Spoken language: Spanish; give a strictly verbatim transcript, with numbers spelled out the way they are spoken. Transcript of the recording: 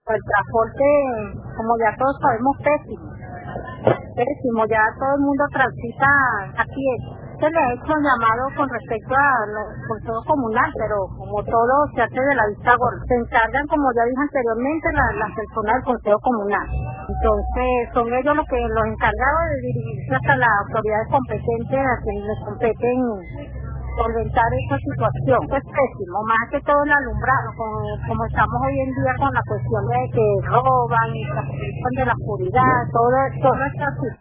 El transporte, como ya todos sabemos, pésimo. Pésimo, ya todo el mundo transita a pie. Se le ha hecho un llamado con respecto al consejo comunal, pero como todo se hace de la vista gorda. Se encargan, como ya dije anteriormente, las la personas del consejo comunal. Entonces, son ellos los que los encargados de dirigirse hasta las autoridades competentes a quienes les competen solventar esta situación. Es pésimo, más que todo el alumbrado, como, como estamos hoy en día con la cuestión de que roban y se aprovechan de la oscuridad, todo, todo está así.